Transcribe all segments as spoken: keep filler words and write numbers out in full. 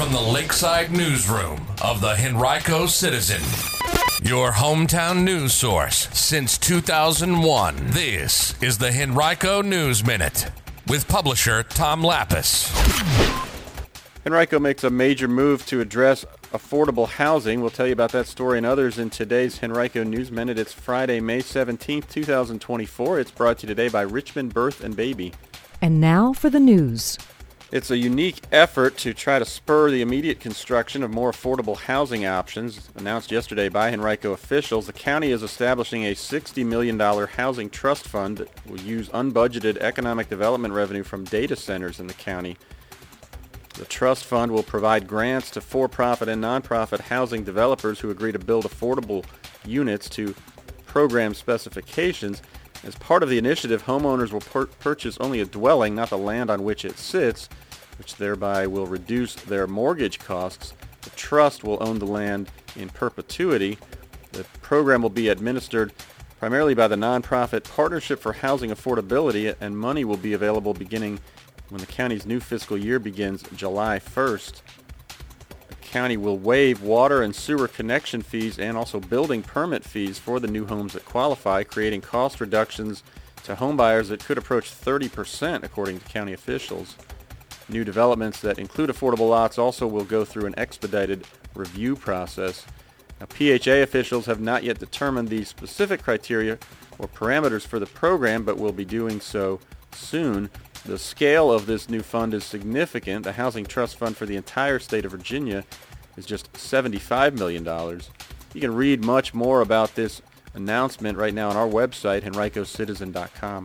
from the Lakeside Newsroom of the Henrico Citizen, your hometown news source since two thousand one. This is the Henrico News Minute with publisher Tom Lappas. Henrico makes a major move to address affordable housing. We'll tell you about that story and others in today's Henrico News Minute. It's Friday, May seventeenth, twenty twenty-four. It's brought to you today by Richmond Birth and Baby. And now for the news. It's a unique effort to try to spur the immediate construction of more affordable housing options. Announced yesterday by Henrico officials, the county is establishing a sixty million dollars housing trust fund that will use unbudgeted economic development revenue from data centers in the county. The trust fund will provide grants to for-profit and nonprofit housing developers who agree to build affordable units to program specifications. As part of the initiative, homeowners will pur- purchase only a dwelling, not the land on which it sits, which thereby will reduce their mortgage costs. The trust will own the land in perpetuity. The program will be administered primarily by the nonprofit Partnership for Housing Affordability, and money will be available beginning when the county's new fiscal year begins July first. The county will waive water and sewer connection fees and also building permit fees for the new homes that qualify, creating cost reductions to home buyers that could approach thirty percent, according to county officials. New developments that include affordable lots also will go through an expedited review process. Now, P H A officials have not yet determined the specific criteria or parameters for the program, but will be doing so soon. The scale of this new fund is significant. The Housing Trust Fund for the entire state of Virginia is just seventy-five million dollars. You can read much more about this announcement right now on our website, henrico citizen dot com.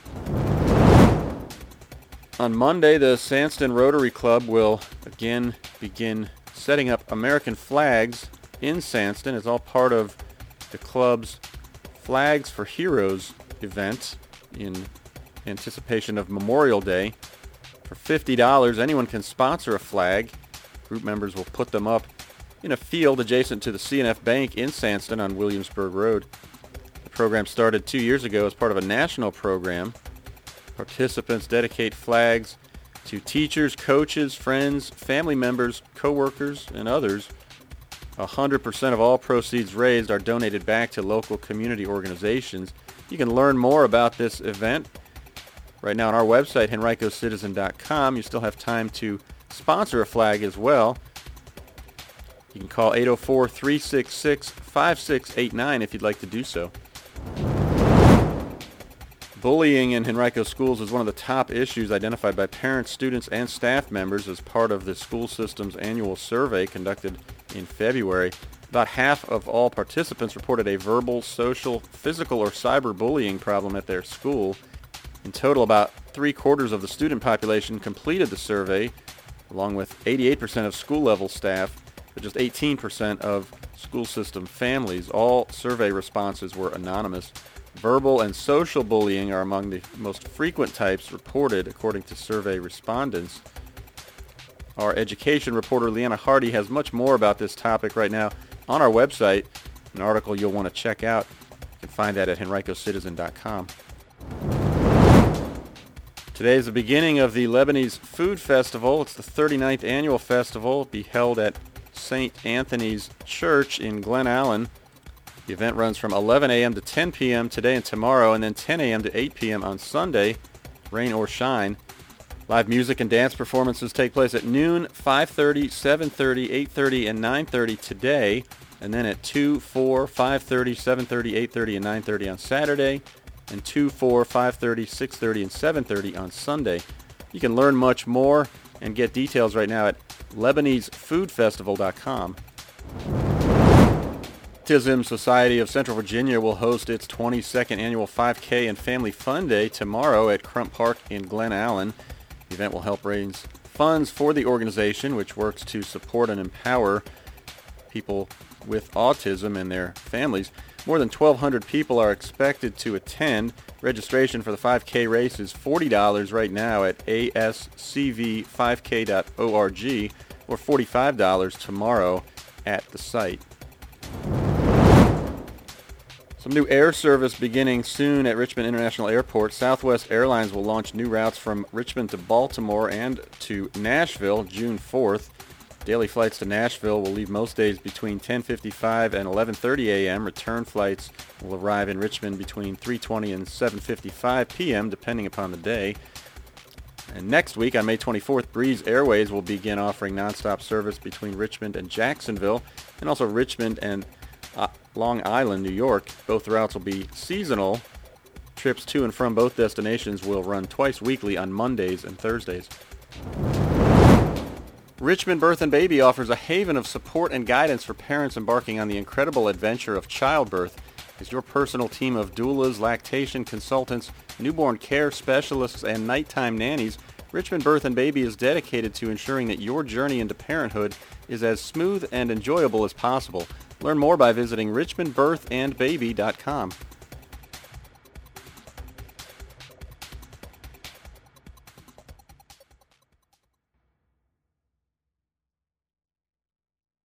On Monday, the Sandston Rotary Club will again begin setting up American flags in Sandston. It's all part of the club's Flags for Heroes event in anticipation of Memorial Day. For fifty dollars, anyone can sponsor a flag. Group members will put them up in a field adjacent to the C N F Bank in Sandston on Williamsburg Road. The program started two years ago as part of a national program. Participants dedicate flags to teachers, coaches, friends, family members, co-workers, and others. one hundred percent of all proceeds raised are donated back to local community organizations. You can learn more about this event right now on our website, henrico citizen dot com. You still have time to sponsor a flag as well. You can call eight oh four, three six six, five six eight nine if you'd like to do so. Bullying in Henrico schools is one of the top issues identified by parents, students, and staff members as part of the school system's annual survey conducted in February. About half of all participants reported a verbal, social, physical, or cyberbullying problem at their school. In total, about three-quarters of the student population completed the survey, along with eighty-eight percent of school-level staff, but just eighteen percent of school system families. All survey responses were anonymous. Verbal and social bullying are among the most frequent types reported, according to survey respondents. Our education reporter, Leanna Hardy, has much more about this topic right now on our website, an article you'll want to check out. You can find that at henrico citizen dot com. Today is the beginning of the Lebanese Food Festival. It's the thirty-ninth annual festival. It'll be held at Saint Anthony's Church in Glen Allen. The event runs from eleven a.m. to ten p.m. today and tomorrow, and then ten a.m. to eight p.m. on Sunday, rain or shine. Live music and dance performances take place at noon, five thirty, seven thirty, eight thirty, and nine thirty today, and then at two, four, five thirty, seven thirty, eight thirty, and nine thirty on Saturday, and two, four, five thirty, six thirty, and seven thirty on Sunday. You can learn much more and get details right now at lebanese food festival dot com. Autism Society of Central Virginia will host its twenty-second annual five K and Family Fun Day tomorrow at Crump Park in Glen Allen. The event will help raise funds for the organization, which works to support and empower people with autism and their families. More than twelve hundred people are expected to attend. Registration for the five K race is forty dollars right now at a s c v five k dot org or forty-five dollars tomorrow at the site. Some new air service beginning soon at Richmond International Airport. Southwest Airlines will launch new routes from Richmond to Baltimore and to Nashville June fourth. Daily flights to Nashville will leave most days between ten fifty-five and eleven thirty a.m. Return flights will arrive in Richmond between three twenty and seven fifty-five p.m. depending upon the day. And next week, on May twenty-fourth, Breeze Airways will begin offering nonstop service between Richmond and Jacksonville, and also Richmond and uh, Long Island, New York. Both routes will be seasonal. Trips to and from both destinations will run twice weekly on Mondays and Thursdays. Richmond Birth and Baby offers a haven of support and guidance for parents embarking on the incredible adventure of childbirth. As your personal team of doulas, lactation consultants, newborn care specialists, and nighttime nannies, Richmond Birth and Baby is dedicated to ensuring that your journey into parenthood is as smooth and enjoyable as possible. Learn more by visiting richmond birth and baby dot com.